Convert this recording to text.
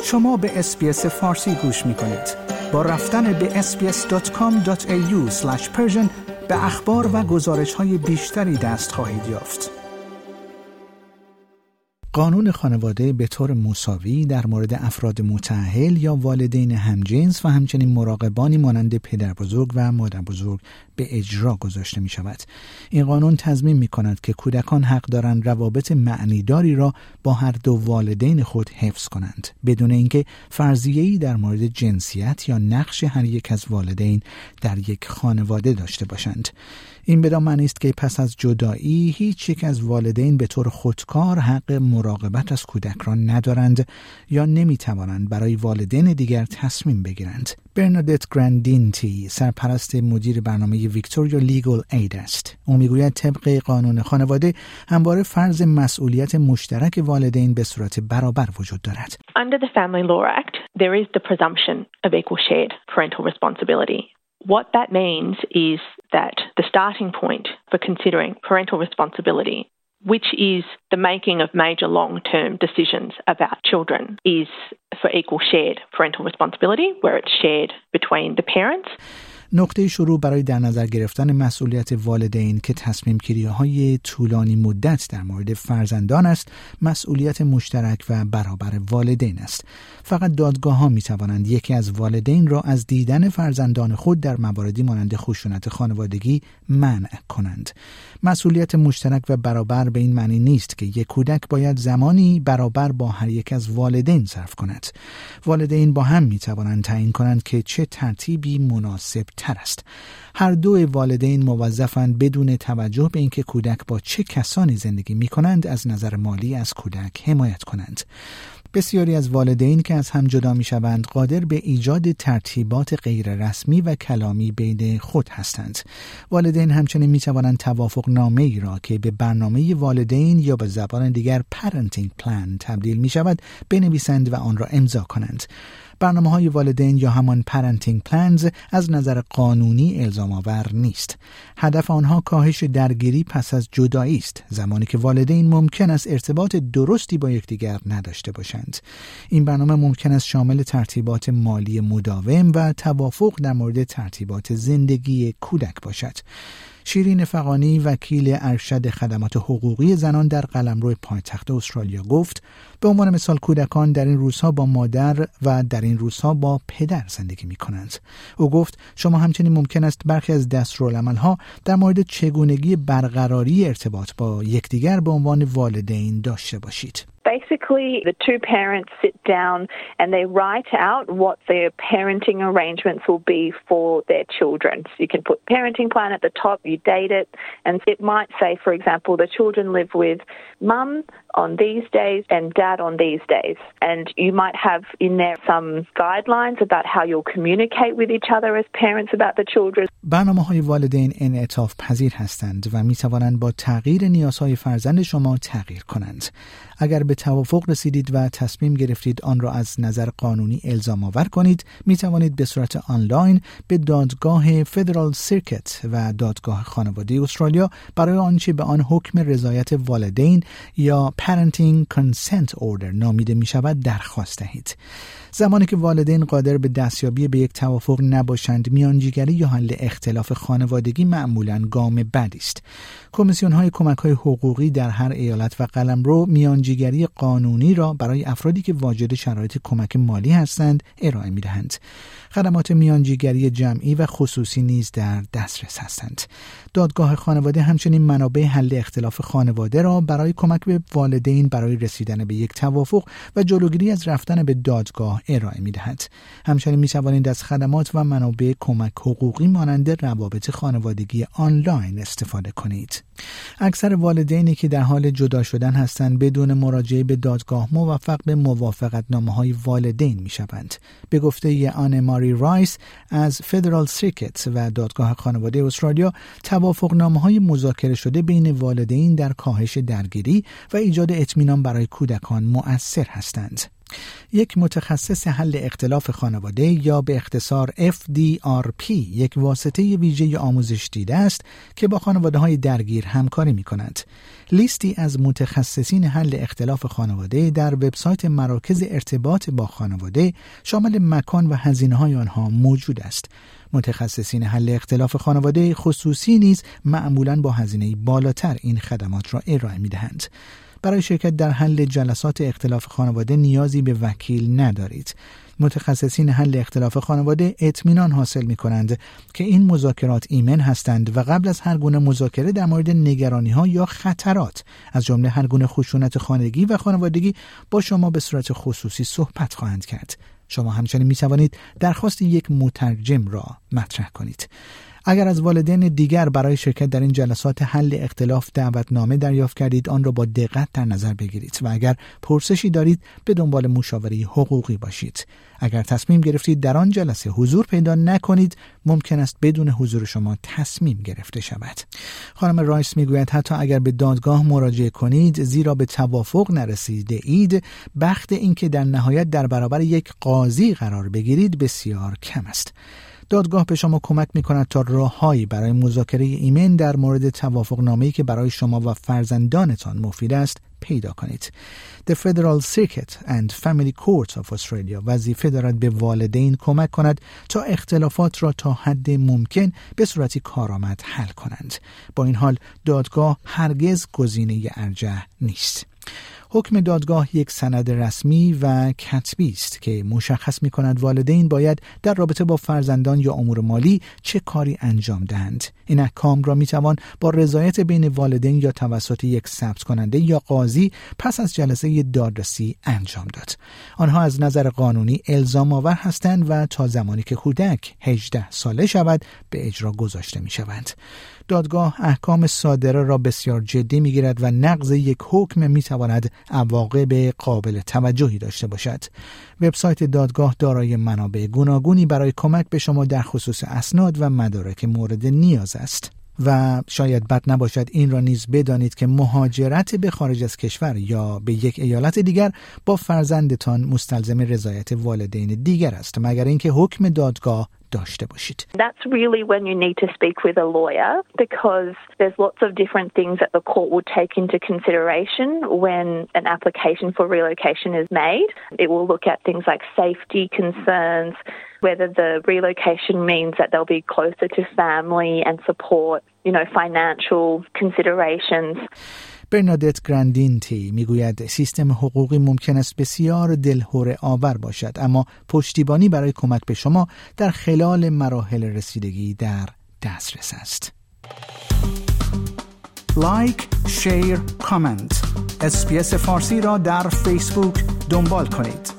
شما به اس‌بی‌اس فارسی گوش می‌کنید. با رفتن به sbs.com.au/persian به اخبار و گزارش‌های بیشتری دست خواهید یافت. قانون خانواده به طور مساوی در مورد افراد متأهل یا والدین همجنس و همچنین مراقبانی مانند پدربزرگ و مادربزرگ به اجرا گذاشته می شود. این قانون تضمین می کند که کودکان حق دارند روابط معنیداری را با هر دو والدین خود حفظ کنند، بدون اینکه فرضیه‌ای در مورد جنسیت یا نقش هر یک از والدین در یک خانواده داشته باشند. این بدان معنی است که پس از جدایی هیچ یک از والدین به طور خودکار حق مراقبت از کودک را ندارند یا نمیتوانند برای والدین دیگر تصمیم بگیرند. برنادت گراندینتی سرپرست مدیر برنامه ویکتوریا لیگل اید است. او میگوید طبق قانون خانواده همواره فرض مسئولیت مشترک والدین به صورت برابر وجود دارد. Under the Family Law Act, there is the presumption of equal shared parental responsibility. What that means is that the starting point for considering parental responsibility, which is the making of major long-term decisions about children, is for equal shared parental responsibility, where it's shared between the parents. نقطه شروع برای در نظر گرفتن مسئولیت والدین که تصمیم گیری‌های طولانی مدت در مورد فرزندان است، مسئولیت مشترک و برابر والدین است. فقط دادگاه‌ها می‌توانند یکی از والدین را از دیدن فرزندان خود در مواردی مانند خشونت خانوادگی منع کنند. مسئولیت مشترک و برابر به این معنی نیست که یک کودک باید زمانی برابر با هر یک از والدین صرف کند. والدین با هم می‌توانند تعیین کنند که چه ترتیبی مناسب تر است. هر دو والدین موظفند بدون توجه به اینکه کودک با چه کسانی زندگی می‌کنند از نظر مالی از کودک حمایت کنند. بسیاری از والدین که از هم جدا می‌شوند قادر به ایجاد ترتیبات غیر رسمی و کلامی بین خود هستند. والدین همچنین می‌توانند توافقنامه‌ای را که به برنامه والدین یا به زبان دیگر parenting plan تبدیل می‌شود بنویسند و آن را امضا کنند. برنامه‌های والدین یا همان parenting plans از نظر قانونی الزام آور نیست. هدف آنها کاهش درگیری پس از جدایی است، زمانی که والدین ممکن است ارتباط درستی با یکدیگر نداشته باشند. این برنامه ممکن است شامل ترتیبات مالی مداوم و توافق در مورد ترتیبات زندگی کودک باشد. شیرین فغانی وکیل ارشد خدمات حقوقی زنان در قلمرو پایتخت استرالیا گفت به عنوان مثال کودکان در این روزها با مادر و در این روزها با پدر زندگی می کنند. او گفت شما همچنین ممکن است برخی از دستورالعمل‌ها در مورد چگونگی برقراری ارتباط با یکدیگر به عنوان والدین داشته باشید. Basically, the two parents sit down and they write out what their parenting arrangements will be for their children. So you can put parenting plan at the top, you date it, and it might say, for example, the children live with mum on these days and dad on these days. And you might have in there some guidelines about how you'll communicate with each other as parents about the children. برنامه‌های والدین انعطاف پذیر هستند و می توانند با تغییر نیازهای فرزند شما تغییر کنند. اگر به توافق رسیدید و تصمیم گرفتید آن را از نظر قانونی الزام آور کنید، می توانید به صورت آنلاین به دادگاه فدرال سیرکت و دادگاه خانواده استرالیا برای آنچه به آن حکم رضایت والدین یا Parenting Consent Order نامیده می شود درخواست دهید. زمانی که والدین قادر به دستیابی به یک توافق نباشند، میانجیگری یا حل اختلاف خانوادگی معمولاً گام بعدی است. کمیسیون‌های کمک‌های حقوقی در هر ایالت و قلمرو میانجیگری قانونی را برای افرادی که واجد شرایط کمک مالی هستند ارائه می‌دهند. خدمات میانجیگری جمعی و خصوصی نیز در دسترس هستند. دادگاه خانواده همچنین منابع حل اختلاف خانواده را برای کمک به والدین برای رسیدن به یک توافق و جلوگیری از رفتن به دادگاه ارائه می‌دهد. همچنین می‌توانید از خدمات و منابع کمک حقوقی مانند روابط خانوادگی آنلاین استفاده کنید. اکثر والدینی که در حال جدا شدن هستند بدون مراجعه به دادگاه موفق به موافقتنامه‌های والدین می‌شوند. به گفته آن ماری رایس از فدرال سیرکت و دادگاه خانواده استرالیا، توافقنامه‌های مذاکره شده بین والدین در کاهش درگیری و ایجاد اطمینان برای کودکان مؤثر هستند. یک متخصص حل اختلاف خانواده یا به اختصار FDRP یک واسطه ویژه آموزش دیده است که با خانواده‌های درگیر همکاری می‌کند. لیستی از متخصصین حل اختلاف خانواده در وبسایت مراکز ارتباط با خانواده شامل مکان و هزینه‌های آنها موجود است. متخصصین حل اختلاف خانواده خصوصی نیز معمولاً با هزینه بالاتر این خدمات را ارائه می‌دهند. برای شرکت در حل جلسات اختلاف خانواده نیازی به وکیل ندارید. متخصصین حل اختلاف خانواده اطمینان حاصل می‌کنند که این مذاکرات ایمن هستند و قبل از هر گونه مذاکره در مورد نگرانی‌ها یا خطرات از جمله هر گونه خشونت خانگی و خانوادگی با شما به صورت خصوصی صحبت خواهند کرد. شما همچنین می‌توانید درخواست یک مترجم را مطرح کنید. اگر از والدین دیگر برای شرکت در این جلسات حل اختلاف دعوتنامه دریافت کردید، آن را با دقت در نظر بگیرید و اگر پرسشی دارید به دنبال مشاوره حقوقی باشید. اگر تصمیم گرفتید در آن جلسه حضور پیدا نکنید، ممکن است بدون حضور شما تصمیم گرفته شود. خانم رایس میگوید حتی اگر به دادگاه مراجعه کنید، زیرا به توافق نرسیده اید، بخت اینکه در نهایت در برابر یک قاضی قرار بگیرید بسیار کم است. دادگاه به شما کمک می‌کند تا راههایی برای مذاکره ایمن در مورد توافقنامه‌ای که برای شما و فرزندانتان مفید است پیدا کنید. The Federal Circuit and Family Court of Australia وظیفه دارد به والدین کمک کند تا اختلافات را تا حد ممکن به صورتی کارآمد حل کنند. با این حال دادگاه هرگز گزینه ارجح نیست. حکم دادگاه یک سند رسمی و کتبی است که مشخص می‌کند والدین باید در رابطه با فرزندان یا امور مالی چه کاری انجام دهند. این احکام را می‌توان با رضایت بین والدین یا توسط یک ثبت کننده یا قاضی پس از جلسه دادرسی انجام داد. آنها از نظر قانونی الزام آور هستند و تا زمانی که کودک 18 ساله شود به اجرا گذاشته می‌شوند. دادگاه احکام صادره را بسیار جدی می‌گیرد و نقض یک حکم می‌تواند عواقب قابل توجهی داشته باشد. وبسایت دادگاه دارای منابع گوناگونی برای کمک به شما در خصوص اسناد و مدارک مورد نیاز است. و شاید بد نباشد این را نیز بدانید که مهاجرت به خارج از کشور یا به یک ایالت دیگر با فرزندتان مستلزم رضایت والدین دیگر است، مگر اینکه حکم دادگاه داشته باشید. That's really when you need to speak with a lawyer, because there's lots of different things that the court will take into consideration when an application for relocation is made. It will look at things like safety concerns, whether the relocation means that they'll be closer to family and support, financial considerations. برنادت گراندینتی میگوید سیستم حقوقی ممکن است بسیار دلهره آور باشد، اما پشتیبانی برای کمک به شما در خلال مراحل رسیدگی در دسترس است. لایک، شیر، کامنت. اس‌بی‌اس فارسی را در فیسبوک دنبال کنید.